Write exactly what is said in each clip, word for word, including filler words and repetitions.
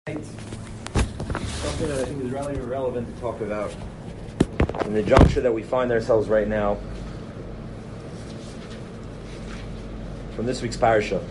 Something that I think is really relevant to talk about in the juncture that we find ourselves right now from this week's parasha.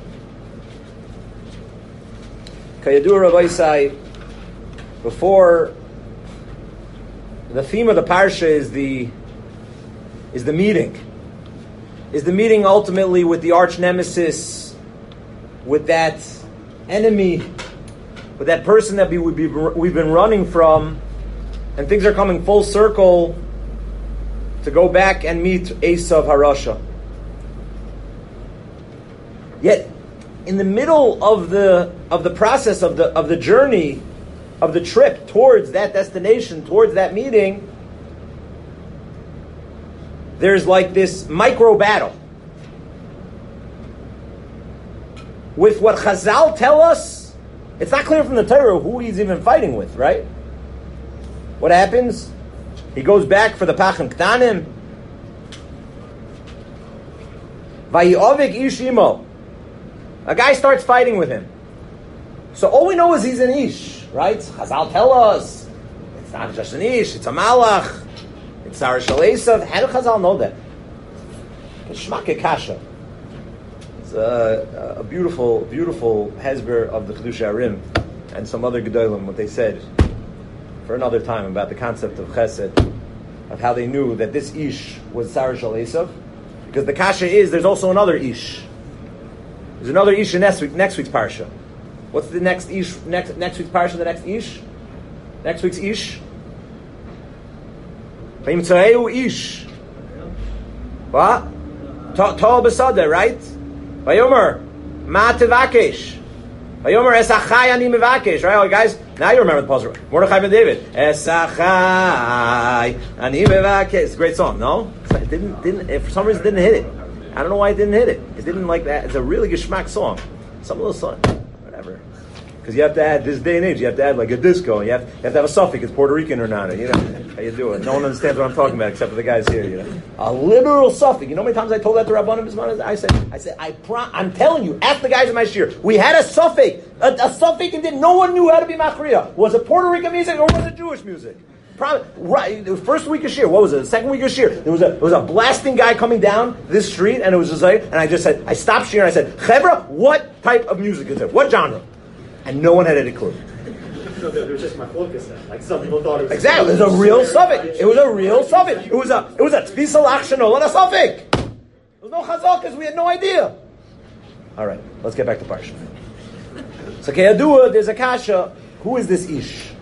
Kayadu Rabbi Isai, before the theme of the parasha is the is the meeting. Is the meeting ultimately with the arch nemesis, with that enemy, with that person that we would be, we've been running from, and things are coming full circle to go back and meet Esav Harasha. Yet, in the middle of the of the process of the of the journey, of the trip towards that destination, towards that meeting, there's like this micro battle with what Chazal tell us. It's not clear from the Torah who he's even fighting with, right? What happens? He goes back for the Pachim Ktanim. Vayi'ovik ish imo. A guy starts fighting with him. So all we know is he's an ish, right? Chazal tell us it's not just an ish, it's a malach. It's Sarah Shel Esav. How do Chazal know that? Keshmak Kasha. It's a, a beautiful, beautiful hezber of the Chiddushei Arim and some other gedolim, what they said for another time about the concept of chesed, of how they knew that this ish was Sarah Shel Esav, because the kasha is there's also another ish. There's another ish in next week, next week's parsha. What's the next ish? Next next week's parsha. The next ish. Next week's ish. V'imtzareu ish. What? Tol b'sadeh, right? Vayomer, ma tevakesh. Vayomer esachai ani mevakesh. Right, all right, guys. Now you remember the puzzle. Mordechai ben David. Esachai ani mevakesh. It's a great song. No, it didn't. Didn't. It, for some reason, it didn't hit it. I don't know why it didn't hit it. It didn't like that. It's a really geschmack song. Some of those songs, whatever. Because you have to add this day and age. You have to add like a disco. You have, you have to have a suffix. It's Puerto Rican or not. You know how you do it. No one understands what I'm talking about except for the guys here. You know, a literal suffix. You know how many times I told that to Rabbanim Bisman? I said, I said, I pro- I'm telling you. Ask the guys in my shir. We had a suffix, a, a suffix, and did no one knew how to be machriya. Was it Puerto Rican music or was it Jewish music? Probably, right. The first week of shir. What was it? The second week of shir. There was a there was a blasting guy coming down this street, and it was just like, and I just said, I stopped shir and I said, Chevra, what type of music is it? What genre? And no one had any clue. No, there was just my focus then. Like some people thought it was exactly. It was a real suffix. It was a real suffix. It was a it was a tfisa lachshanol and a suffix. There was no chazal because we had no idea. All right, let's get back to parsha. So keyadua, there's a kasha. Who is this ish?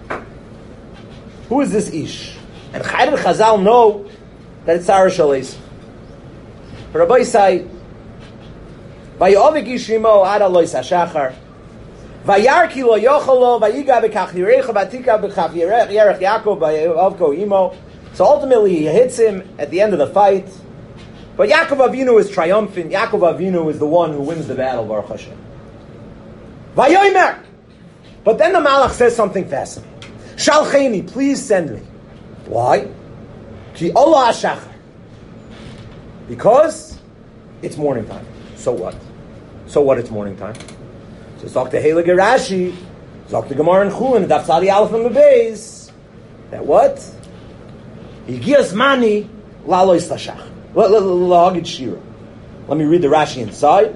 Who is this ish? And Chayr and Chazal know that it's Sarah Shel Esav. Rabbi Isai, Vayoavik ishimo ad alois hashachar. Vayarki lo yochalo vayiga bekach yirecha batika bekach yerech Yaakov vayavko imo. So ultimately he hits him at the end of the fight. But Yaakov Avinu is triumphant. Yaakov Avinu is the one who wins the battle, Baruch Hashem. Vayomer. But then the Malach says something fascinating. Shalcheni, please send me. Why? Ki olah hashachar. Because it's morning time. So what? So what? It's morning time. So talk to Hela Gerashi, talk to Gemara and Chulin, Daf Tzadi Aleph and Beis. That what? Higias mani lalois tashach. Lahagid shira. Let me read the Rashi inside.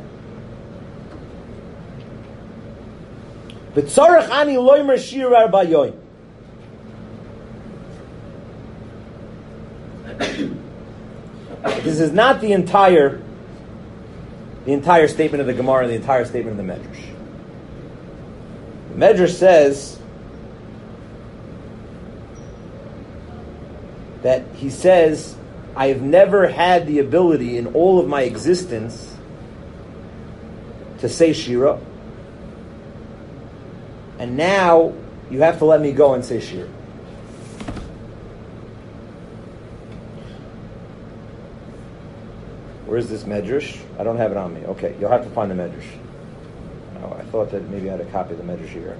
B'tzarech ani loimer shira bayoy. This is not the entire, the entire statement of the Gemara, the entire statement of the Medrash. The Medrash says that he says, I have never had the ability in all of my existence to say Shira, and now you have to let me go and say Shira. Where's this Medrash? I don't have it on me. Okay, you'll have to find the Medrash. Oh, I thought that maybe I had a copy of the Medrash here.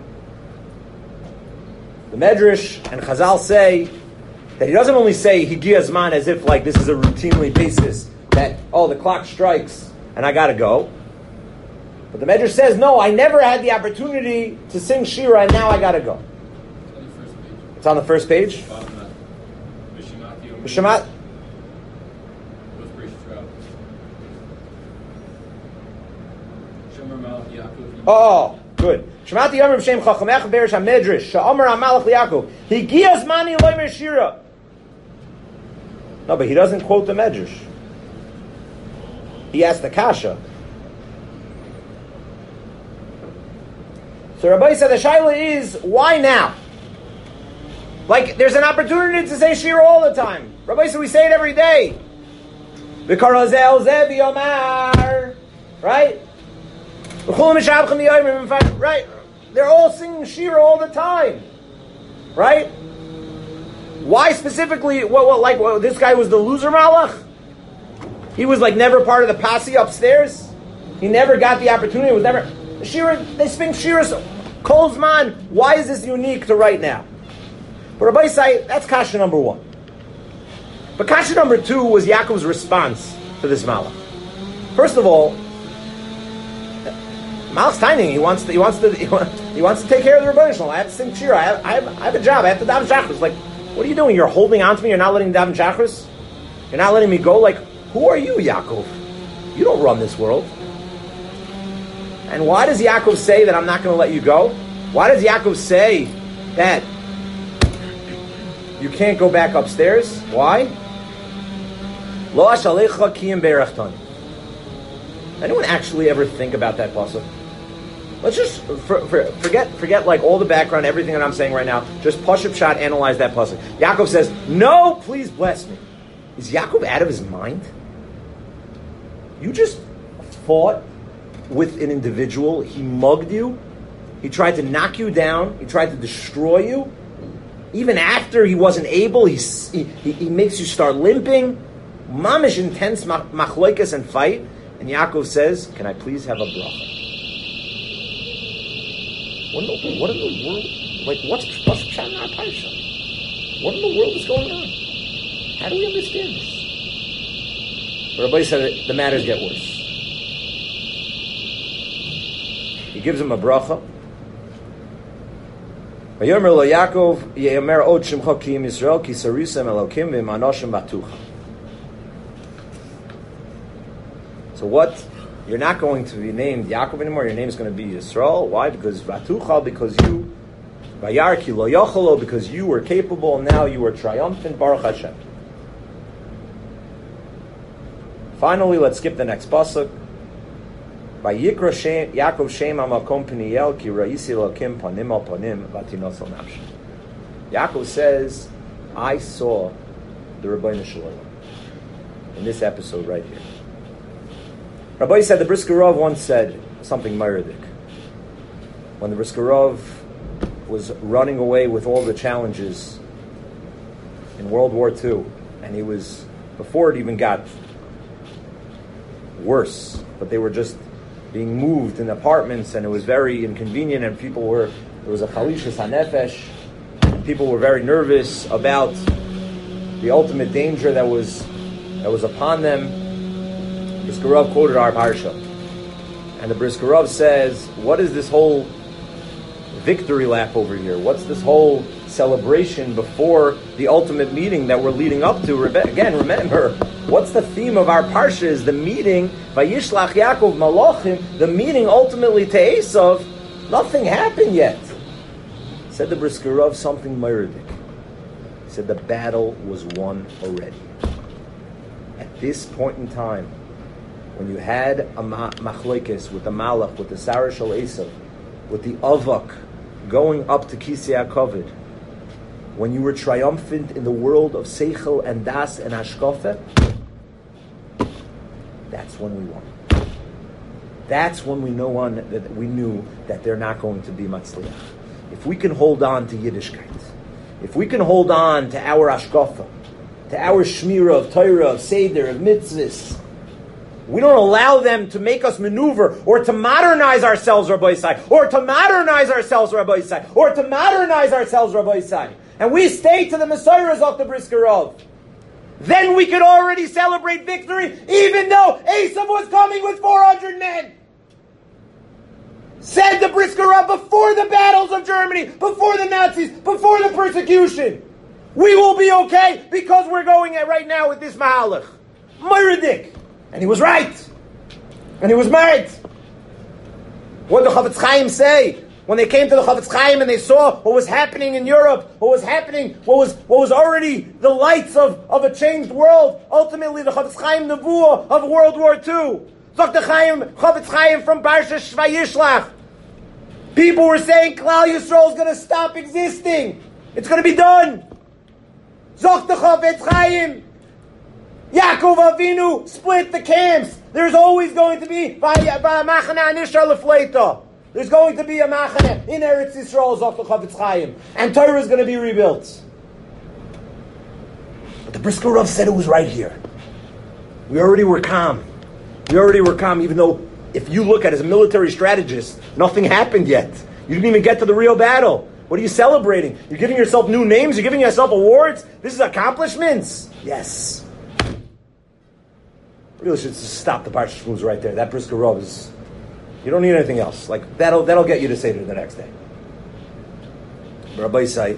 The Medrash and Chazal say that he doesn't only say Higiya Zman as if like this is a routinely basis that, oh, the clock strikes and I gotta go. But the Medrash says, no, I never had the opportunity to sing Shira, and now I got to go. It's on the first page. It's on the first page. Bishamat. Oh, good. Shemati Yomer B'Shem Chachamech Berish HaMedrash Sha'omer HaMalach L'Yakov Higias Mani Loimer Shira. No, but he doesn't quote the Medrash. He asked the Kasha. So Rabbi said the shaila is, why now? Like, there's an opportunity to say Shira all the time. Rabbi said we say it every day. V'karazel Zevi Omar. Right? Right? They're all singing Shira all the time. Right? Why specifically? What, what, like, what, this guy was the loser malach? He was like never part of the posse upstairs? He never got the opportunity. It was never... Shira, they sing Shira Kolzman. Why is this unique to right now? But Rabbi say, that's kasha number one. But kasha number two was Yaakov's response to this malach. First of all, Malach's tiny. He wants to. He wants to. He wants to take care of the Rebbeinu Shalom. I have to sing Shira. I have, I have, I have a job. I have to daven Shachris. Like, what are you doing? You're holding on to me. You're not letting me daven Shachris. You're not letting me go. Like, who are you, Yaakov? You don't run this world. And why does Yaakov say that I'm not going to let you go? Why does Yaakov say that you can't go back upstairs? Why? Lo ashalecha kiyim beirachton. Anyone actually ever think about that pasuk? Let's just for, for, forget forget like all the background, everything that I'm saying right now. Just Pashup shot, analyze that pasuk. Yaakov says, "No, please bless me." Is Yaakov out of his mind? You just fought with an individual. He mugged you. He tried to knock you down. He tried to destroy you. Even after he wasn't able, he he, he makes you start limping. Mamish intense machloikas and fight. And Yaakov says, "Can I please have a bracha?" What in the, what in the world? Like, what's what's Pshat in our parsha? What in the world is going on? How do we understand this? But Rabbi said that the matters get worse. He gives him a bracha. Vayomer lo Yaakov ye'omer od shemcha ki im Yisrael ki sarisem elokim v'imanoshim batucha. So what? You're not going to be named Yaakov anymore. Your name is going to be Yisrael. Why? Because Vatucha, because you, Vayarki lo yochalo, because you were capable, and now you are triumphant. Baruch Hashem. Finally, let's skip the next pasuk. Vayikra Yaakov Shem Amakom Peniel Ki Raisi Lokim Panim Al Panim Vatinosel Nafsh. Yaakov says, "I saw the Rebbeinu Shalom in this episode right here." Rabbi said the Brisker Rov once said something meridik. When the Brisker Rov was running away with all the challenges in World War Two, and he was, before it even got worse, but they were just being moved in apartments, and it was very inconvenient, and people were, there was a chalishas hanefesh, and people were very nervous about the ultimate danger that was that was upon them. Brisker Rov quoted our parsha, and the Brisker Rov says, "What is this whole victory lap over here? What's this whole celebration before the ultimate meeting that we're leading up to?" Again, remember, what's the theme of our parsha? Is the meeting Vayishlach Yaakov Malachim, the meeting ultimately to Esav. Nothing happened yet. Said the Brisker Rov something meridik. He said the battle was won already. At this point in time, when you had a machlekes with the malach, with the Sarah Shal Esav, with the avak going up to Kisei HaKavod, when you were triumphant in the world of Seichel and Das and Hashkafe, that's when we won. That's when we know one that we knew that they're not going to be Matzliach. If we can hold on to Yiddishkeit, if we can hold on to our Hashkafe, to our Shmira of Torah, of Seder, of Mitzvahs, we don't allow them to make us maneuver or to modernize ourselves, Rabbi Isai, or to modernize ourselves, Rabbi Isai, or to modernize ourselves, Rabbi Isai. And we stay to the Messiahs of the Brisker Rov. Then we could already celebrate victory, even though Esav was coming with four hundred men. Said the Brisker Rav before the battles of Germany, before the Nazis, before the persecution. We will be okay because we're going at right now with this Mahalach. Moiridik. And he was right. And he was married. What did the Chavetz Chaim say? When they came to the Chavetz Chaim and they saw what was happening in Europe, what was happening, what was what was already the lights of, of a changed world, ultimately the Chavetz Chaim Nevuah of World War Two. Doctor Chaim, Chavetz Chaim from Parsha Vayishlach. People were saying Klal Yisrael is going to stop existing. It's going to be done. Doctor Chavetz Chaim. Yaakov Avinu split the camps. There's always going to be There's going to be a machane in Eretz Yisrael, Doctor Chavetz Chaim, and Torah is going to be rebuilt. But the Brisker Rav said it was right here. We already were calm. We already were calm, even though if you look at it as a military strategist, nothing happened yet. You didn't even get to the real battle. What are you celebrating? You're giving yourself new names? You're giving yourself awards? This is accomplishments? Yes. Really should just stop the Parsha Shmuz right there. That Brisker Rav is... You don't need anything else. Like, that'll that'll get you to Seder the next day. Rabbi Yisai,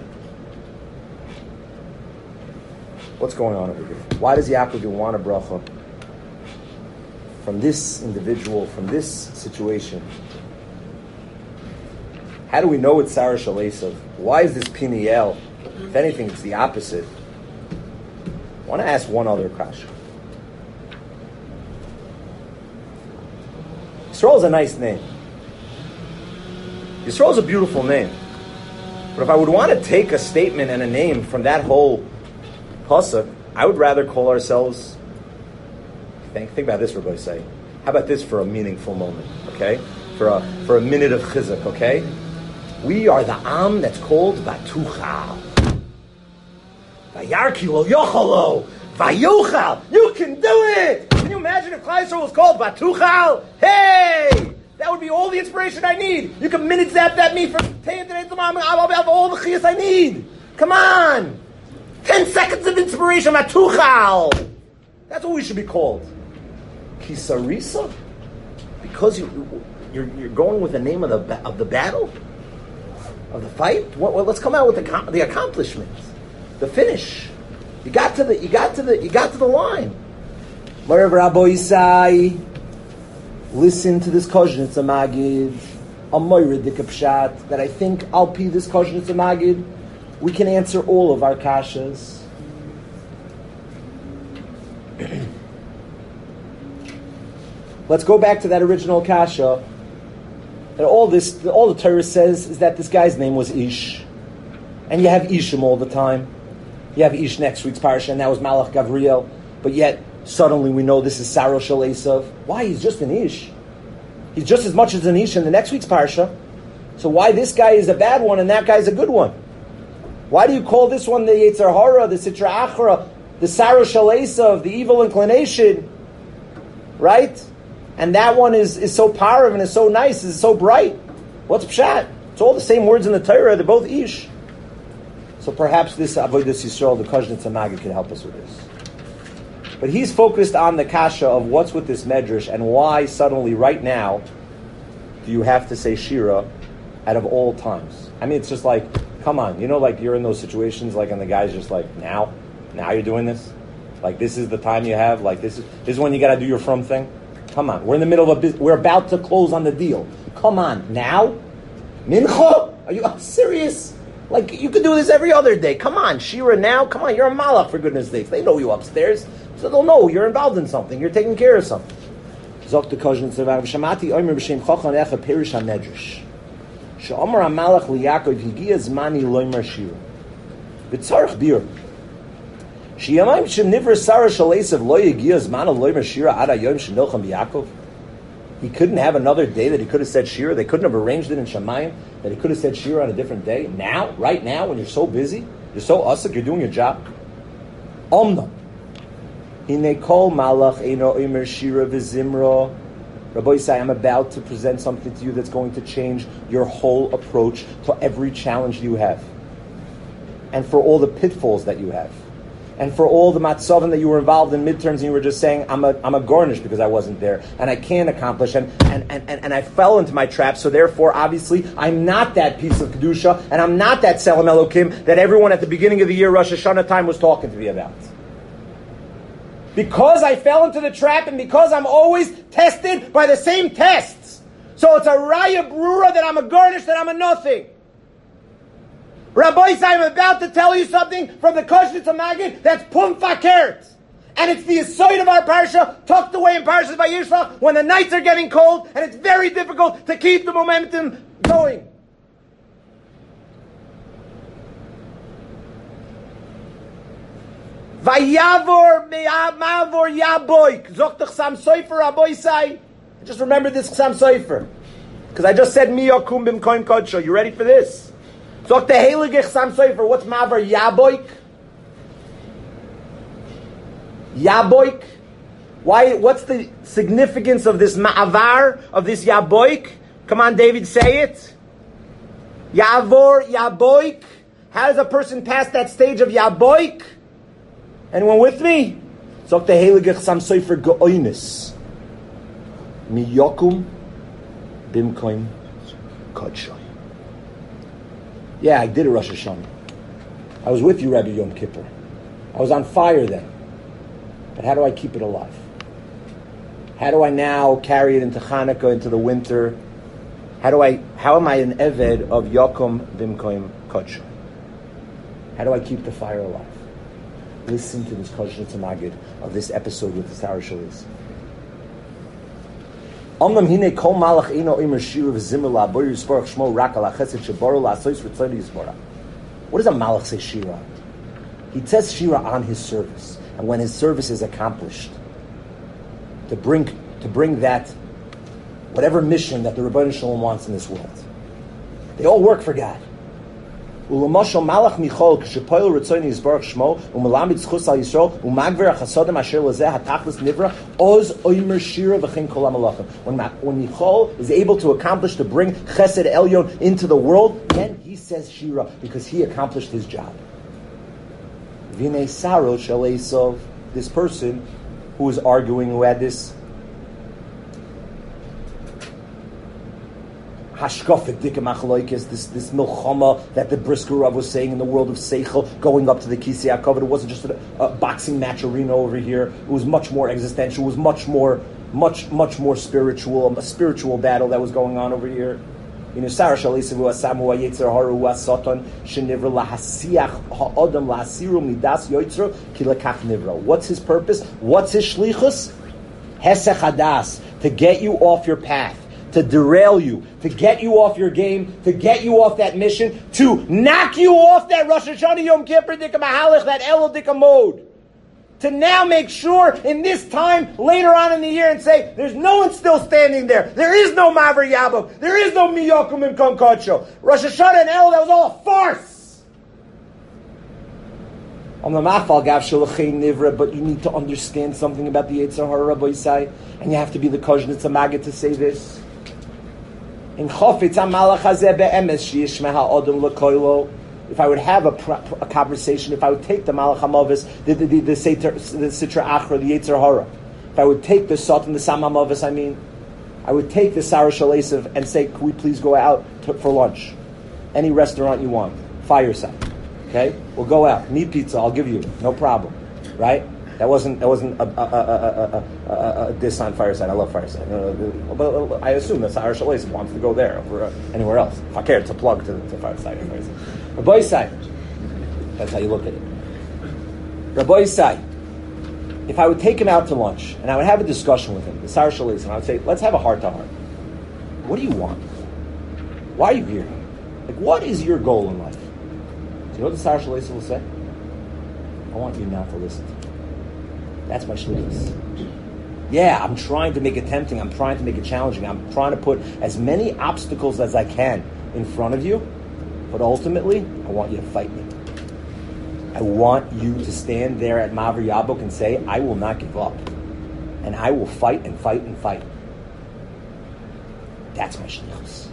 what's going on over here? Why does Yaakov want a bracha from this individual, from this situation? How do we know it's Sarah Shalesav? Why is this Piniel? If anything, it's the opposite. I want to ask one other question. Yisrael is a nice name. Yisrael is a beautiful name. But if I would want to take a statement and a name from that whole pasuk, I would rather call ourselves, think, think about this, Rabbi say. How about this for a meaningful moment, okay? For a for a minute of chizuk, okay? We are the Am that's called Batuchal. Vayarki lo yochalo. Vayuchal. You can do it! Can you imagine if Klal Yisrael was called Batuchal? Hey! That would be all the inspiration I need. You can minute zap that me for I'll have all the chiyas I need. Come on! Ten seconds of inspiration, Batuchal! That's what we should be called. Kisarisa? Because you, you're, you're going with the name of the of the battle? Of the fight? Well, let's come out with the, the accomplishments. The finish. You got to the you got to the you got to the line. Wherever Rabbi Yisai, listen to this Kozhnitz Magid, a Moiridik Pshat, that I think I'll pee this Kozhnitz Magid, we can answer all of our kashas. Let's go back to that original kasha. And all this, all the Torah says is that this guy's name was Ish, and you have Ishim all the time. You have Ish next week's parsha, and that was Malach Gavriel. But yet, suddenly we know this is Sarah Shel Esav. Why? He's just an Ish. He's just as much as an Ish in the next week's parsha. So why this guy is a bad one and that guy's a good one? Why do you call this one the Yetzer Hara, the Sitra Achra, the Sarah Shel Esav, the evil inclination, right? And that one is, is so powerful and is so nice, is so bright. What's Pshat? It's all the same words in the Torah. They're both Ish. So perhaps this Avodas Yisrael, the Kozhnitz Magid, could help us with this. But he's focused on the kasha of what's with this medrash and why suddenly, right now, do you have to say Shira out of all times? I mean, it's just like, come on, you know, like you're in those situations, like, and the guy's just like, now, now you're doing this, like this is the time you have, like this is this is when you got to do your from thing. Come on, we're in the middle of a business. We're about to close on the deal. Come on, now, mincha? Are you serious? Like, you could do this every other day. Come on, Shira now. Come on, you're a malach, for goodness sakes. They know you upstairs, so they'll know you're involved in something. You're taking care of something. Zok the Kozhin Tzavav Shamati Omer b'Shem Chachon Echa Perish HaMedrash She'Omer HaMalach LiYaakov Higia Zmani Loimer Shira B'Tzarech Bir She'Yamayim Shem Nivra Sarah Shel Esav Lo Yigia Zmani Loimer Shira Ad HaYom She'Nilcham B'Yaakov. He couldn't have another day that he could have said Shira. They couldn't have arranged it in Shemayim that he could have said Shira on a different day. Now, right now, when you're so busy, you're so usik, you're doing your job. Omna. Hine kol malach eino imer Shira v'zimra. Rabbi Yisai, I'm about to present something to you that's going to change your whole approach to every challenge you have. And for all the pitfalls that you have. and for all the matzavim that you were involved in midterms, and you were just saying, I'm a I'm a garnish because I wasn't there, and I can't accomplish, and and, and, and I fell into my trap, so therefore, obviously, I'm not that piece of Kedusha, and I'm not that Selam Elokim that everyone at the beginning of the year, Rosh Hashanah time, was talking to me about. Because I fell into the trap, and because I'm always tested by the same tests. So it's a raya brura that I'm a garnish, that I'm a nothing. Rabbi, I'm about to tell you something from the Koshnitz Magid that's pum fakert. And it's the aside of our parsha, tucked away in Parshas Vayishlach, when the nights are getting cold, and it's very difficult to keep the momentum going. Vayavor me'amavor yaboik. Zochtach Sam Sofer Rabbi Sai. Just remember this Sam Sofer. Because I just said mi yakum b'mkoim kodsho. You ready for this? Zok the heiligich Sam Sofer. What's mavar yaboik? Yaboik. Why? What's the significance of this ma'avar, of this yaboik? Come on, David, say it. Yavor yaboik. How does a person pass that stage of yaboik? Anyone with me? Zok the heiligich Sam Sofer geoinis. Mi yakum b'mkoim kodsho. Yeah, I did a Rosh Hashanah. I was with you, Rabbi Yom Kippur. I was on fire then. But how do I keep it alive? How do I now carry it into Hanukkah, into the winter? How do I? How am I an eved of Yakum Bimkoim Kodsho? How do I keep the fire alive? Listen to this Koshnitz Magid of this episode with the Sarah Shalis. Omnam hine kol malach ino imer shiru v'zimur la'abor yisborach shmo rak ala chesed sheboru la'asois v'tzoni yisborach. What does a malach say shira? He says shira on his service, and when his service is accomplished, to bring to bring that whatever mission that the Rebbeinu Shalom wants in this world. They all work for God. Ulamashal malach michol kshepoil ritzoni yisborach shmo umelamid zchus al Yisrael umagver chasodim asher lezeh hatachlis nivra oz oimer shira v'chein kol hamalachim. When when Michal is able to accomplish to bring Chesed Elyon into the world, then he says shira because he accomplished his job. V'nei saro shel Esav, this person who was arguing, who had this hashkafik dikem achaloikis, this this milchama that the Brisker Rav was saying in the world of Seichel, going up to the Kisei HaKavod. It wasn't just a, a boxing match arena over here. It was much more existential. It was much more, much, much more spiritual, a spiritual battle that was going on over here. You know, Sarah Shalisavu Asamu Yetzer Haru Asatan Shenivra Lahasiach Ha'adam Lahasiru Midas Yoitzer Kilakach Nivra. What's his purpose? What's his shlichus? Hesech Hadas, to get you off your path, to derail you, to get you off your game, to get you off that mission, to knock you off that Rosh Hashanah Yom Kippur Dika Mahalach, that Elul Dika mode. To now make sure in this time later on in the year and say, there's no one still standing there. There is no Maver Yabok. There is no Miyokum and Konkocho. Rosh Hashanah and Elul, that was all a farce. On the Mafal Gav Shalachei Nivra, but you need to understand something about the Yetzer Hara Rabbi Yisai, and you have to be the Koshnitz Magid to say this. In Chofetz HaMalach Hazeh Be'emes Sheyishmeh HaOdom L'Koilo. If I would have a, a conversation, if I would take the Malach HaMavis, the the the, the, Seter, the Sitra Achra, the Yetzer Hara, if I would take the Satan, the Sam HaMavis, I mean, I would take the Sarah Shalesev and say, can we please go out to, for lunch? Any restaurant you want, fireside. Okay? We'll go out. Meat pizza, I'll give you. No problem. Right? That wasn't that wasn't a, a, a, a, a, a diss on Fireside. I love Fireside. But I assume that Sarah Shalesev wants to go there over anywhere else. If I care, it's a plug to, to Fireside. Rabbi Yisai, that's how you look at it. Rabbi Yisai, if I would take him out to lunch and I would have a discussion with him, the Sarah Shalesev, and I would say, let's have a heart to heart. What do you want? Why are you here? Like, what is your goal in life? Do you know what the Sarah Shalesev will say? I want you not to listen to me. That's my shlichus. Yeah, I'm trying to make it tempting. I'm trying to make it challenging. I'm trying to put as many obstacles as I can in front of you. But ultimately, I want you to fight me. I want you to stand there at Maver Yabok and say, I will not give up. And I will fight and fight and fight. That's my shlichus.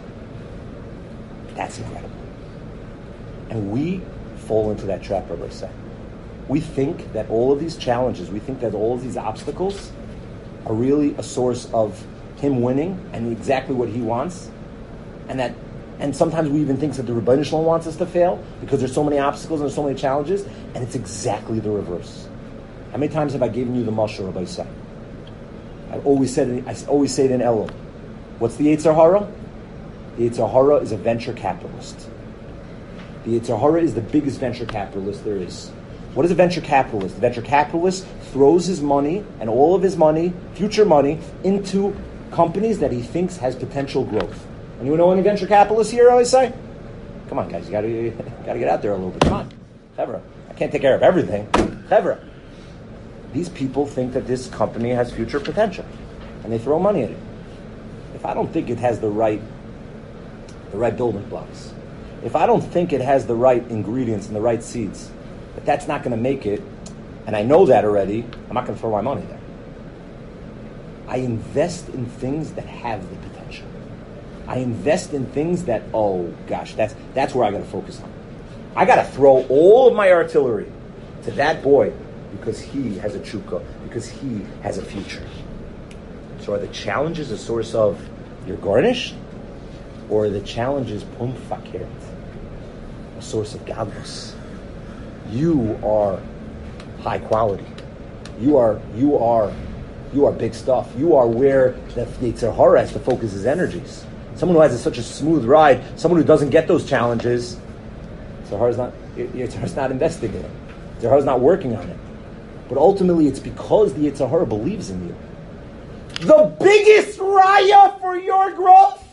That's incredible. And we fall into that trap, Rabbi Say. we think that all of these challenges, we think that all of these obstacles are really a source of him winning and exactly what he wants, and that, and sometimes we even think that the Rebbeinu Shalom wants us to fail because there's so many obstacles and there's so many challenges, and it's exactly the reverse. How many times have I given you the mashal, Rabbi Yisai? I always said it, I always say it in Elul. What's the Yetzer Hara? The Yetzer Hara is a venture capitalist. The Yetzer Hara is the biggest venture capitalist there is. What is a venture capitalist? The venture capitalist throws his money and all of his money, future money, into companies that he thinks has potential growth. Anyone know any venture capitalists here, I always say? Come on, guys, you gotta, you gotta get out there a little bit. Come on. Chevra. I can't take care of everything. Chevra. These people think that this company has future potential, and they throw money at it. If I don't think it has the right, the right building blocks, if I don't think it has the right ingredients and the right seeds, but that's not going to make it, and I know that already, I'm not going to throw my money there. I invest in things that have the potential. I invest in things that, oh gosh, that's that's where I got to focus on. I got to throw all of my artillery to that boy because he has a chukka, because he has a future. So are the challenges a source of you're garnished, or are the challenges pum fakert, a source of godless? You are high quality. You are you are you are big stuff. You are where the Yetzer Hara has to focus his energies. Someone who has a, such a smooth ride, someone who doesn't get those challenges, Yetzer Hara's not Yetzer Hara's not investigating. Yetzer Hara's not working on it. But ultimately, it's because the Yetzer Hara believes in you. The biggest raya for your growth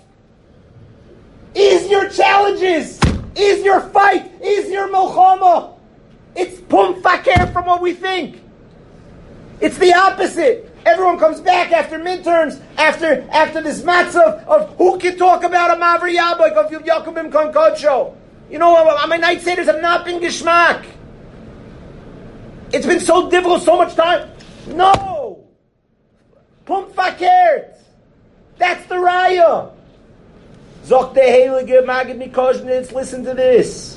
is your challenges, is your fight, is your milchama. It's pum fakir from what we think. It's the opposite. Everyone comes back after midterms, after after this matzah of who can talk about a Mavri Yabak of Yakubim Konkocho. You know, my night satyrs have not been geschmack. It's been so difficult, so much time. No! Pum fakert. That's the raya. Zok de heilige magid mikoshnitz. Listen to this.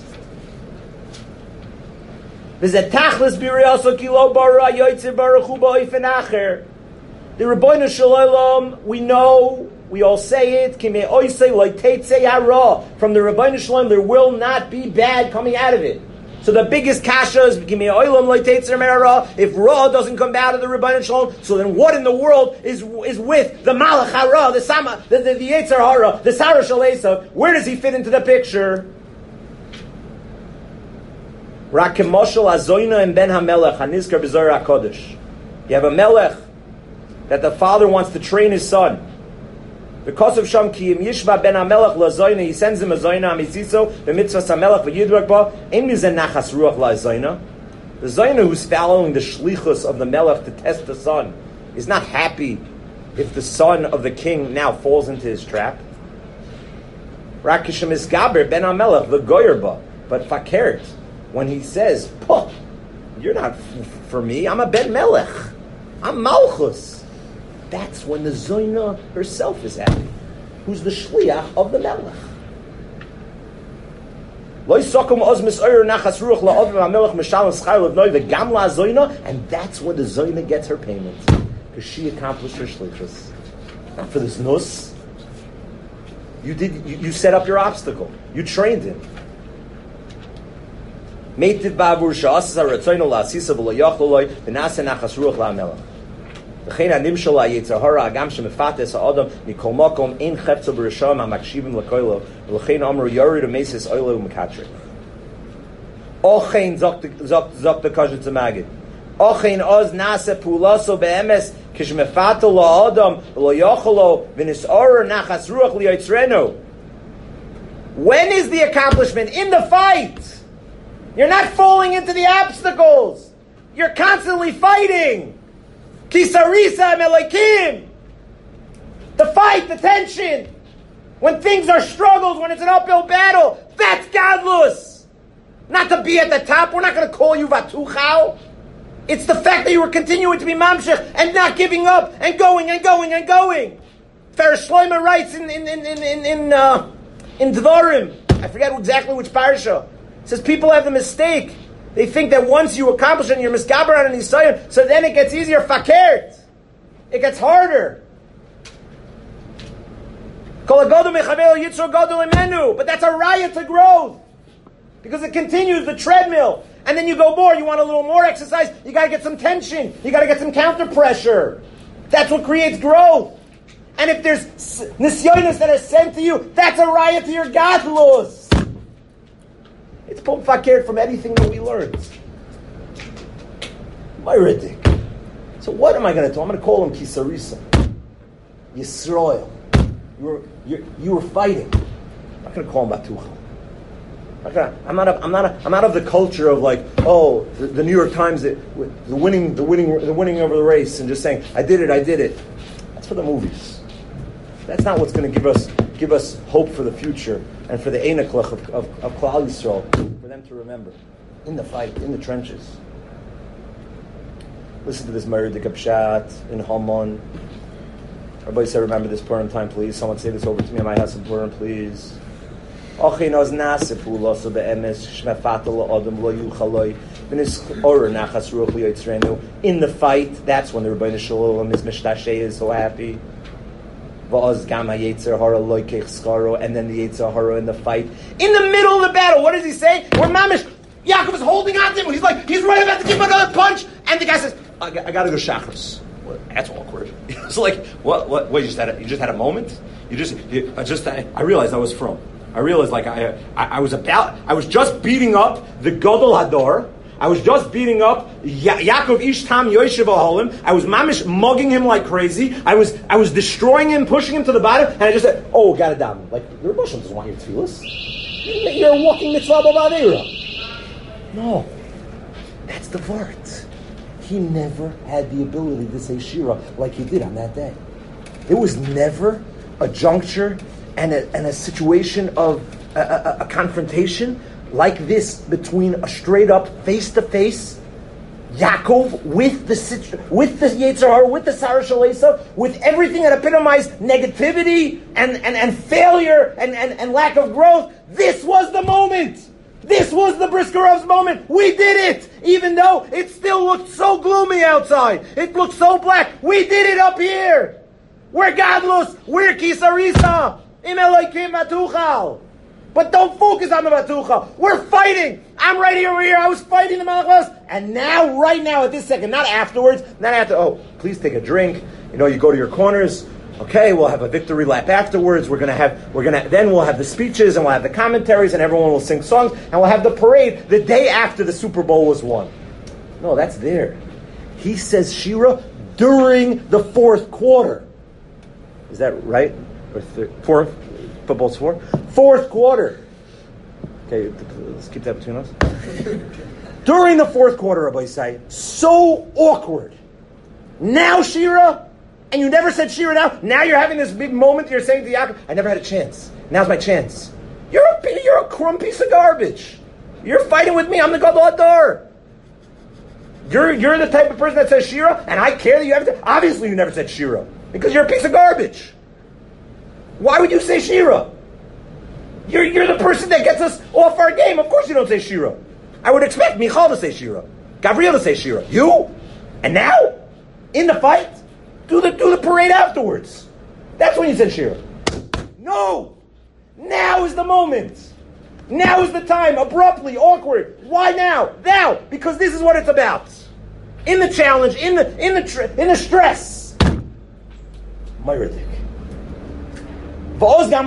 The Rebbeinu Shalom, we know, we all say it, from the Rebbeinu Shalom, there will not be bad coming out of it. So the biggest kasha is, if Ra doesn't come out of the Rebbeinu Shalom, so then what in the world is is with the Malach Hara, the Sama, the, the, the Yetzer Hara, the Sarah Shalesa? Where does he fit into the picture? Rakim Moshel Azoina and Ben HaMelech Hanizkar B'Zohar HaKodesh. You have a melech that the father wants to train his son. Because of Sham Kiyim Yishva Ben HaMelech LaZoina, he sends him a Zoina Amizizo, the mitzvah HaMelech v'Yidrak Ba, Ein Mizen Nachas Ruach LaZoina. The Zoina who's following the shlichus of the melech to test the son is not happy if the son of the king now falls into his trap. Rakisham Isgaber Ben HaMelech the Goyerba, but Fakert, when he says, Puh, you're not f- for me, I'm a Ben Melech. I'm Malchus. That's when the Zoina herself is happy. Who's the Shliach of the Melech. And that's when the Zoina gets her payment. Because she accomplished her Shlichus. Not for this Nus. You did. You, you set up your obstacle. You trained him. Meitiv ba'avur sha'asas ha'ratzoyno la'asisa v'lo yochlo loy v'naseh nachas ruach la'amelech. V'chein ha'nimshal ha'yetzer hara ha'gam shemefates ha'adam mikol makom ein chefzo b'risham ha'makshivim l'koilo v'chein amru yorid ha'mesis oilo u'mekatrik. Ochein zok the kashet zamagid. Ochein oz nase pulaso be'emes kishmefato la'adam v'lo yochlo v'nis'orer nachas ruach li'yitzrenu. When is the accomplishment? In the fight. You're not falling into the obstacles. You're constantly fighting. Kisarisa melekim. The fight, the tension. When things are struggles, when it's an uphill battle, that's godless. Not to be at the top. We're not going to call you vatuchau. It's the fact that you were continuing to be mamshech and not giving up and going and going and going. Farish Shlomo writes in in in in in in, uh, in Dvarim. I forget exactly which parasha. It says people have the mistake They think that once you accomplish it and you're misgaber on an Yisrael, so then it gets easier, fakert. It gets harder. But that's a riot to growth. Because it continues, the treadmill. And then you go more, you want a little more exercise, you got to get some tension, you got to get some counter pressure. That's what creates growth. And if there's nisyonis that are sent to you, that's a riot to your gadlus. It's pum fakir from anything that we learned. Myridic. So what am I going to do? I'm going to call him Kisarisa. Yisrael. You were, you, you were fighting. I'm not going to call him Batuchal. I'm not. A, I'm not. A, I'm out of the culture of like, oh, the, the New York Times, the, the winning, the winning, the winning over the race, and just saying, I did it, I did it. That's for the movies. That's not what's going to give us give us hope for the future and for the einaklach of, of, of Klal Yisrael, for them to remember in the fight, in the trenches. Listen to this Meiridik Pshat in Haman. Everybody say, remember this Purim time, please. Someone say this over to me in my house in Purim, please. In the fight, that's when the Rebbeinu Shalom is Mishtashe is so happy. And then the Yetzer Hara in the fight. In the middle of the battle, what does he say? Where Mamish, Yaakov is holding on to him. He's like, he's right about to give another punch. And the guy says, I, I got to go Shachris. Well, that's awkward. It's like, what, what, what, you just had a, you just had a moment? You just, you, I just, I, I realized I was from. I realized, like, I, I, I was about, I was just beating up the Gadol Hador. I was just beating up ya- Yaakov Ishtam Yoshev Aholim. I was mamish mugging him like crazy. I was, I was destroying him, pushing him to the bottom, and I just said, "Oh, got it down." Like, the Rebbe doesn't want your tefillas. You're a walking mitzvah b'vadeira. No, that's the Vart. He never had the ability to say Shira like he did on that day. There was never a juncture and a, and a situation of a, a, a confrontation like this between a straight up face to face Yaakov with the with the Yetzer Hara, with the Sarah Shalesa, with everything that epitomized negativity and, and, and failure and, and, and lack of growth. This was the moment. This was the Briskerov's moment. We did it, even though it still looked so gloomy outside. It looked so black. We did it up here. We're Gadlus. We're Kisarisa. Im Elokim Batuchal. But don't focus on the Batuchal. We're fighting. I'm right here over here. I was fighting the Malachos. And now, right now, at this second, not afterwards, not after, oh, please take a drink. You know, you go to your corners. Okay, we'll have a victory lap afterwards. We're gonna have, we're gonna, then we'll have the speeches and we'll have the commentaries and everyone will sing songs and we'll have the parade the day after the Super Bowl was won. No, that's there. He says Shira during the fourth quarter. Is that right? Or third, fourth? Football's four? Fourth quarter. Okay, let's keep that between us. During the fourth quarter, Rabbi Yisai, so awkward. Now Shira, and you never said Shira now. Now you're having this big moment. You're saying to Yaakov, I never had a chance. Now's my chance. You're a, you're a crumb piece of garbage. You're fighting with me. I'm the Gadol Hador. You're, you're the type of person that says Shira, and I care that you haven't. Obviously, you never said Shira because you're a piece of garbage. Why would you say Shira? You're, you're the person that gets us off our game. Of course you don't say Shira. I would expect Michal to say Shira. Gabriel to say Shira. You? And now? In the fight? Do the do the parade afterwards. That's when you said Shira. No! Now is the moment. Now is the time. Abruptly, awkward. Why now? Now! Because this is what it's about. In the challenge, in the in the tr- in the stress. Myridic. And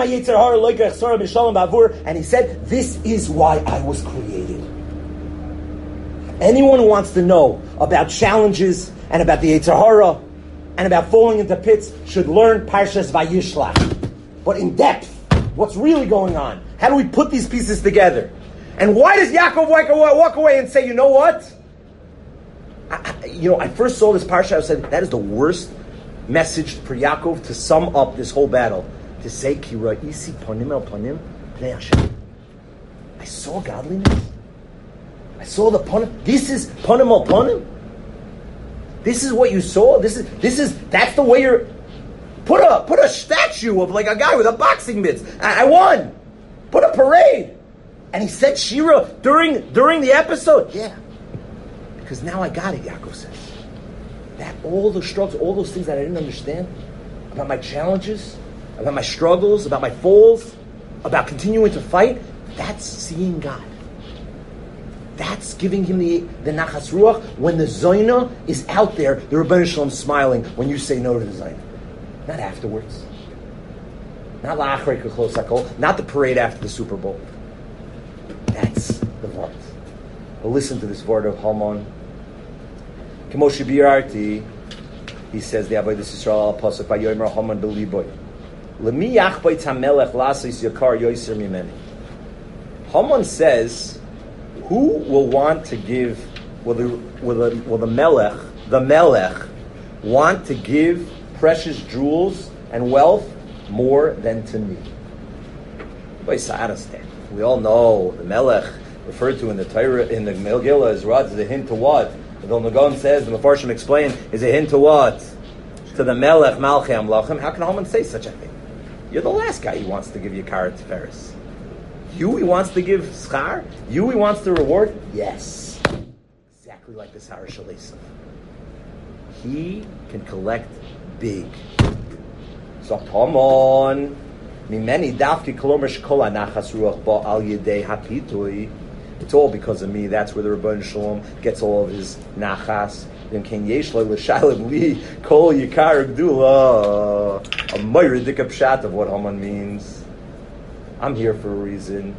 he said, this is why I was created. Anyone who wants to know about challenges and about the Yetzer Hara and about falling into pits should learn Parshas Vayishlach. But in depth, what's really going on? How do we put these pieces together? And why does Yaakov walk away and say, you know what? I, I, you know, I first saw this Parsha, I said, that is the worst message for Yaakov to sum up this whole battle. To say, Ki ra'isi panim el panim pnei Hashem. I saw godliness. I saw the panim. This is panim el panim. This is what you saw. This is this is that's the way you're. Put a put a statue of like a guy with a boxing mitts. I, I won. Put a parade, And he said Shira during during the episode. Yeah. Because now I got it, Yaakov says. That all the struggles, all those things that I didn't understand, about my challenges, about my struggles, about my falls, about continuing to fight, that's seeing God. That's giving him the, the nachas ruach when the Zoyna is out there, the Rebbeinu Shalom smiling when you say no to the Zoyna. Not afterwards. Not la'achrei k'chlos hakol. Not the parade after the Super Bowl. That's the Vart. Well, listen to this Vart of Haman. K'moshe bi'arti, he says, the Avodas Yisrael al pasuk v'yomer Haman b'liboy. L'mi yachbay tamelech lasis yakar yoser mimeni. Haman says, who will want to give, will the, will the, will the melech, the melech, want to give precious jewels and wealth more than to me? I understand. We all know the melech referred to in the Torah, in the Megillah, is Rad, is a hint to what? The Vilna Gaon says, the Mefarshim explain, is a hint to what? To the melech, malchei amlachim. How can Haman say such a thing? You're the last guy he wants to give Yakar Tiferes. You he wants to give schar? You he wants to reward? Yes. Exactly like the Sarah Shalesav. He can collect big. So Haman, mimeni dafki kolomer shkola nachas ruach ba al yedei hapitui. It's all because of me. That's where the Rebbeinu Shalom gets all of his nachas. Then ken yesh lo l'shalem li kol yikar gdula. A moiridik pshat of what Haman means. I'm here for a reason.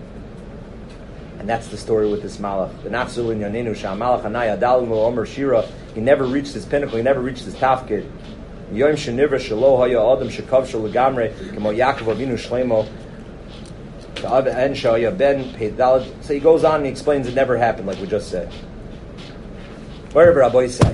And that's the story with this malach. The Nachzul in Yonenu Shah Malach Hanai Adalim Omer Shira. He never reached his pinnacle. He never reached his tafkid. Yom Shenivra Shelo Haya Adam Shekav Shel Legamre Kemo Yaakov Avinu Shlemo. En Shaya Ben Peidalad. So he goes on and he explains it never happened, like we just said. Wherever Rabbi say,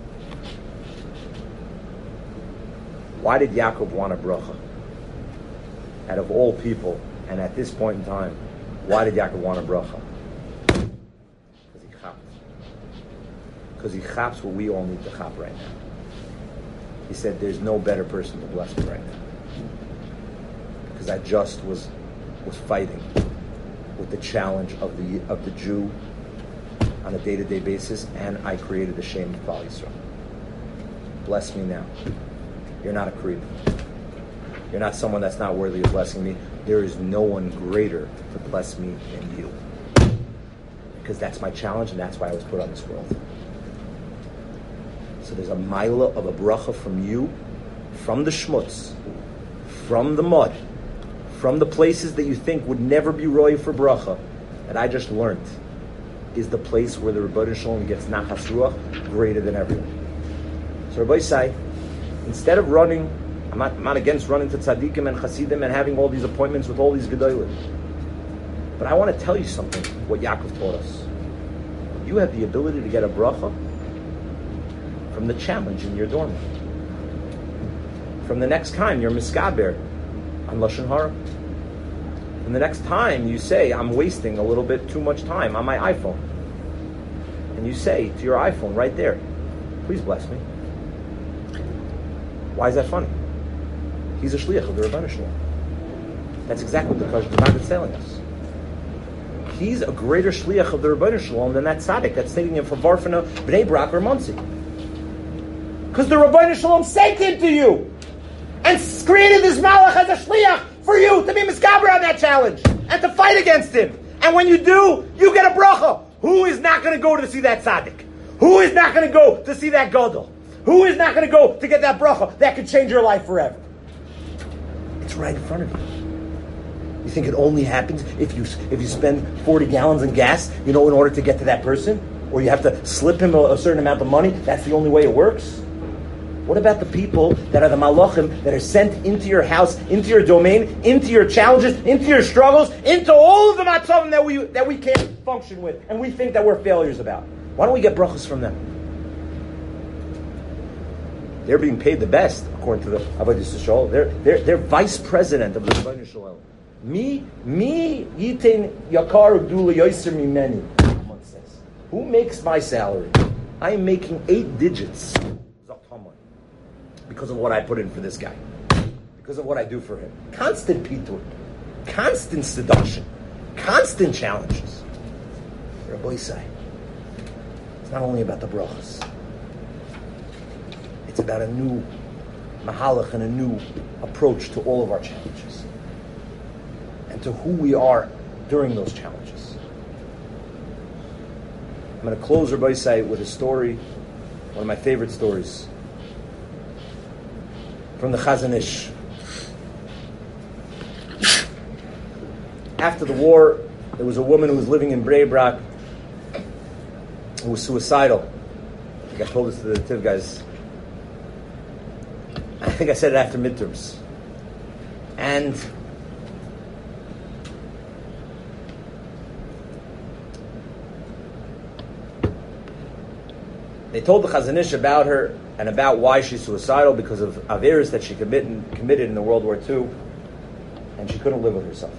why did Yaakov want a bracha? Out of all people, and at this point in time, why did Yaakov want a bracha? Because he chaps. Because he chaps what we all need to chap right now. He said, there's no better person to bless me right now. Because I just was was fighting with the challenge of the of the Jew on a day-to-day basis, and I created a shame of Klal Yisrael. Bless me now. You're not a creep. You're not someone that's not worthy of blessing me. There is no one greater to bless me than you. Because that's my challenge, and that's why I was put on this world. So there's a mila of a bracha from you, from the shmutz, from the mud, from the places that you think would never be roy for bracha, that I just learned, is the place where the Rebbeinu Shalom gets nachas ruach greater than everyone. So Rabbi say, instead of running, I'm not, I'm not against running to tzaddikim and chasidim and having all these appointments with all these gedolim. But I want to tell you something, what Yaakov taught us. You have the ability to get a bracha from the challenge in your dorm. From the next time you're miskaber on Lashon Hara. From the next time you say, I'm wasting a little bit too much time on my iPhone. And you say to your iPhone right there, please bless me. Why is that funny? He's a shliach of the Rebbeinu Shalom. That's exactly what the Kashmir is telling us. He's a greater shliach of the Rebbeinu Shalom than that tzaddik that's taking him from Varfana, Bnei Brak, or Muncie. Because the Rebbeinu Shalom sent him to you and created this malach as a shliach for you to be miskaber on that challenge and to fight against him. And when you do, you get a bracha. Who is not going to go to see that tzaddik? Who is not going to go to see that gadol? Who is not going to go to get that bracha that could change your life forever? It's right in front of you. You think it only happens if you if you spend forty gallons in gas, you know, in order to get to that person? Or you have to slip him a, a certain amount of money? That's the only way it works? What about the people that are the malachim that are sent into your house, into your domain, into your challenges, into your struggles, into all of the matzavim that we that we can't function with and we think that we're failures about? Why don't we get brachas from them? They're being paid the best, according to the Avodas Yisrael. They're, they're, they're vice president of the Rebbeinu Shalom. Me, me, yitin yakar ugdula yoser mimeni. Haman says, who makes my salary? I am making eight digits. Because of what I put in for this guy. Because of what I do for him. Constant pitur. Constant seduction. constant challenges. Rabbi say, it's not only about the brachas. It's about a new mahalach and a new approach to all of our challenges. And to who we are during those challenges. I'm going to close Rabbi say with a story, one of my favorite stories, from the Chazon Ish. After the war, there was a woman who was living in Bnei Brak who was suicidal. I think I told this to the Tiv guys. I think I said it after midterms. And they told the Chazon Ish about her and about why she's suicidal, because of averos that she committed, committed in the World War Two, and she couldn't live with herself.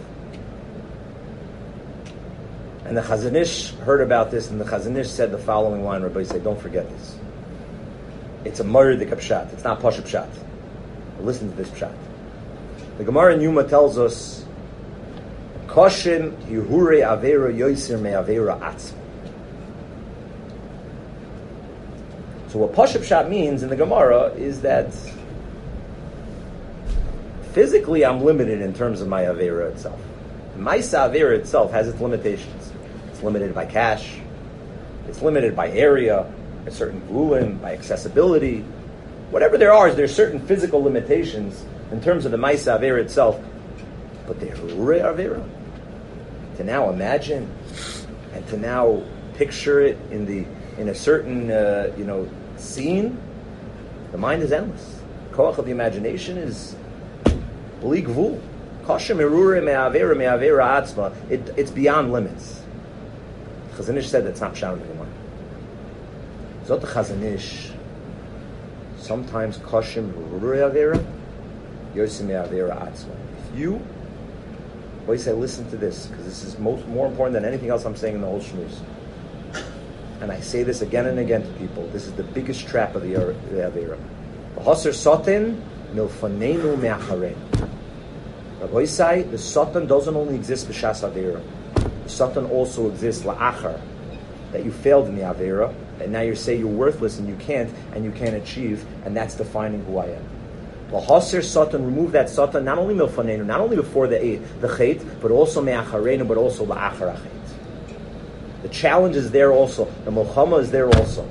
And the Chazon Ish heard about this, and the Chazon Ish said the following line. Rabbi said, don't forget this. It's a Mardik Pshat. It's not Pashup Pshat. Listen to this Pshat. The Gemara in Yuma tells us, Koshim Hihure Avera Yoisir Me Avera Atzma. So what Pashup Pshat means in the Gemara is that physically I'm limited in terms of my Avera itself. My Avera itself has its limitations. It's limited by cash. It's limited by area, a certain gvulim, by accessibility. Whatever there are, there's certain physical limitations in terms of the Maisa Avera itself. But the Harure Avera, to now imagine and to now picture it in the in a certain uh, you know scene, the mind is endless. The koach of the imagination is bli gvul. Kosher merure me'avera me'avera atzma. It it's beyond limits. Chazon Ish said that's not pshat in the Gemara. Zot the Chazon Ish. Sometimes kosher merure avera, yosim me'avera atzma. If you, boy, say, listen to this, because this is most more important than anything else I'm saying in the whole shmuz. And I say this again and again to people. This is the biggest trap of the avera. V'haser sotin milfanenu me'achareinu. Rabbi say the Satan doesn't only exist b'shas avera. The Satan also exists la'achar, that you failed in the avera, and now you say you're worthless and you can't, and you can't achieve, and that's defining who I am. L'haser Satan, remove that Satan not only milfanenu, not only before the eight, the chait, but also me'acharenu, but also la'achar achait. The challenge is there also. The milchama is there also.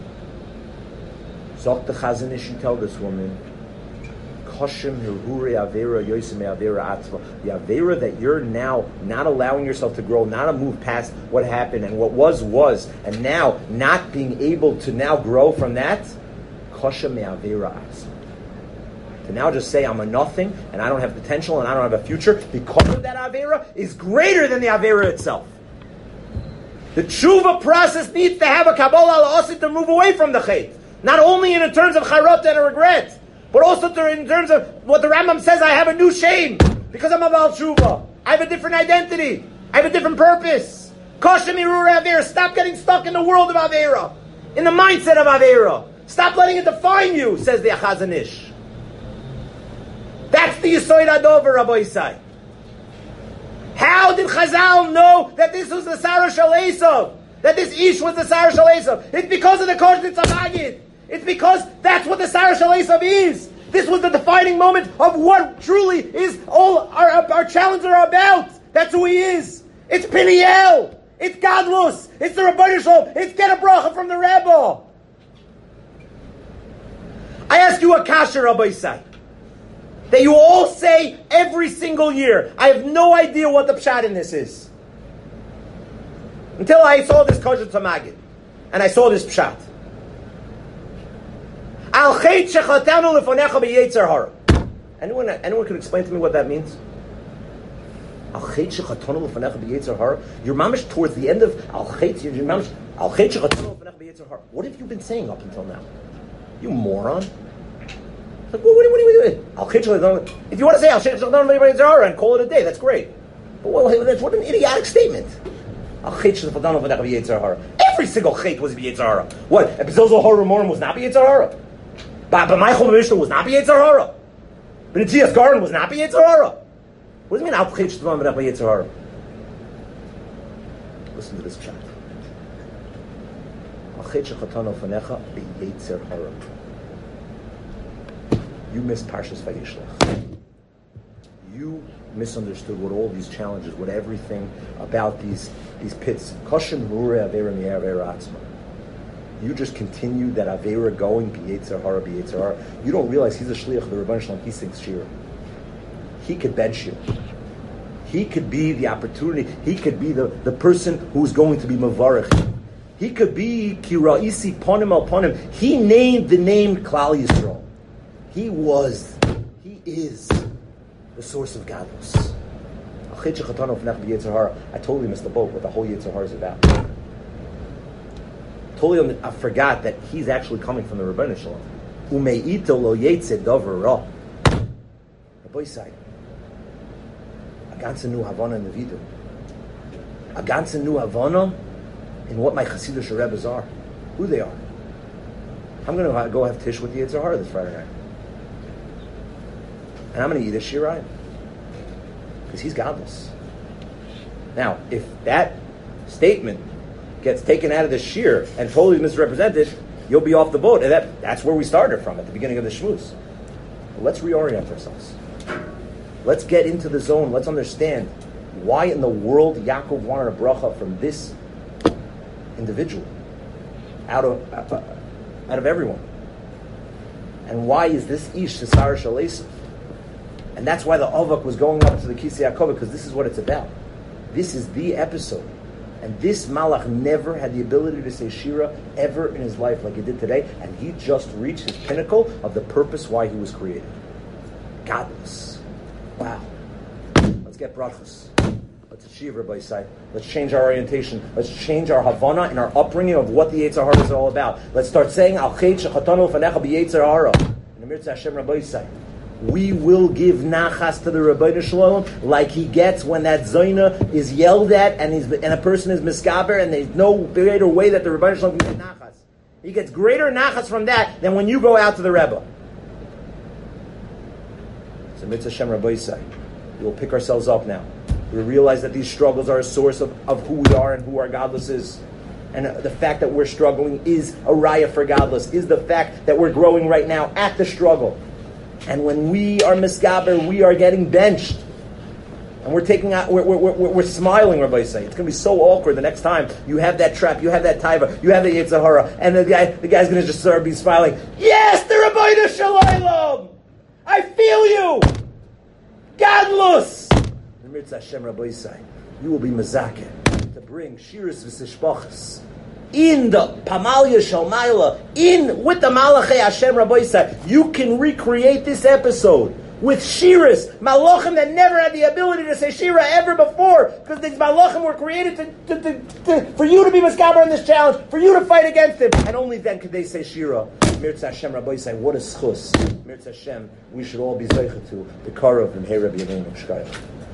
Zok the Chazon Ish, you tell this woman, Koshim hirhure avera yosim avera atzva. The avera that you're now not allowing yourself to grow, not to move past what happened and what was was, and now not being able to now grow from that. Koshim avera atzva. To now just say I'm a nothing and I don't have potential and I don't have a future because of that avera is greater than the avera itself. The tshuva process needs to have a kabbalah al-asid to move away from the chait. Not only in terms of charata and a regret, but also to, in terms of what the Rambam says, I have a new shame because I'm a Baal Tshuva. I have a different identity. I have a different purpose. Kosher mirur avera. Stop getting stuck in the world of avera, in the mindset of avera. Stop letting it define you, says the Chazon Ish. That's the Yesod Adover, Rabbi Isai. How did Chazal know that this was the Sarah Shal Esav? That this Ish was the Sarah Shal Esav? It's because of the Koshnitz Magid. It's because that's what the Sarah Shal Esav is. This was the defining moment of what truly is all our, our challenges are about. That's who he is. It's Piniel. It's Gadlus. It's the Rebbeinu Shalom. It's get a bracha from the Rebbe. I ask you a kasha, Rabbi Isai, that you all say every single year. I have no idea what the pshat in this is. Until I saw this Kosher Tamagid. And I saw this pshat. Al chait shechatanu lefonecha b'yetzer hara. Anyone, anyone can explain to me what that means? Al chait shechatanu lefonecha b'yetzer hara. Your mamish towards the end of al chait. Your mamish al chait shechatanu lefonecha b'yetzer hara. What have you been saying up until now? You moron. Like, well, what, what, what, what, what? If you want to say Al chait shechatanu lefonecha b'yetzer hara and call it a day, that's great. But well, that's what an idiotic statement. Every single chait was b'yetzer hara. What? Epizozo hara morim was not b'yetzer hara. But Michael Mishnah was not b'yetzer hara. But Netias Garin was not b'yetzer hara. What does it mean? Al chait shechatanu lefonecha b'yetzer hara. Listen to this chat. You missed Parshas Vayishlach. You misunderstood what all these challenges, what everything about these these pits. You just continued that Avera going, B'yetzer hara, B'yetzer hara. You don't realize he's a shliach of the Rebbeinu Shalom. He sings shira. He could bench you. He could be the opportunity. He could be the, the person who's going to be mavarich. He could be Kira'isi Ponim al Ponim. He named the name Klal Yisrael. He was, he is the source of godless. I totally missed the boat what the whole Yetzer Hara is about. Totally, I forgot that he's actually coming from the Rebbeinu Shalom. Umeito lo yetze davar ra. Rabbi Yisai, a ganze new Havana in the Vidu. A ganze new Havana in what my Hasidic Rebbes are, who they are. I'm going to go have Tish with the Yetzer Hara this Friday night. And I'm going to eat a Shirayim. Because he's godless. Now, if that statement gets taken out of the shir and totally misrepresented, you'll be off the boat. And that, that's where we started from at the beginning of the shmuz. But let's reorient ourselves. Let's get into the zone. Let's understand why in the world Yaakov wanted a bracha from this individual out of uh, out of everyone. And why is this ish Sisar Shalesim? And that's why the Avak was going up to the Kisei HaKavod, because this is what it's about. This is the episode. And this Malach never had the ability to say Shira ever in his life like he did today, and he just reached his pinnacle of the purpose why he was created. Godless. Wow. Let's get brachos. Let's achieve Rabbi Yisai. Let's change our orientation. Let's change our Havana and our upbringing of what the Yetzer Hara is all about. Let's start saying Al Chet Shechatanu L'Fanecha B'Yetzer Hara. In the Mirza Hashem Rabbi Yisai. We will give nachas to the Rebbeinu Shalom like he gets when that Zoyna is yelled at and he's, and a person is miskaber and there's no greater way that the Rebbeinu Shalom can get nachas. He gets greater nachas from that than when you go out to the Rebbe. So Mitzvah Shem Rabbi Yisai. We will pick ourselves up now. We realize that these struggles are a source of, of who we are and who our godless is. And the fact that we're struggling is a raya for godless, is the fact that we're growing right now at the struggle. And when we are misgaber, we are getting benched. And we're taking out, we're, we're, we're, we're smiling, Rabbi say. It's going to be so awkward the next time you have that trap, you have that taiva, you have the Yetzer Hara, and the guy, the guy's going to just start be smiling. Yes, the Rebbeinu Shalom! I feel you! Godless! The Mirza Hashem Rabbi say, you will be mazakeh to bring shiras v'sishpachas in the Pamalia Shalmaila, in with the Malachei Hashem Rabbi Yisai. You can recreate this episode with Shiras, Malachim that never had the ability to say Shira ever before, because these Malachim were created to, to, to, to, for you to be Maskaber in this challenge, for you to fight against him, and only then could they say Shira. Mirza Hashem Rabbi Yisai, what a schus. Mirza Hashem, we should all be zeicha to the Karav and Hey Rabbi Yameinu Shkayach.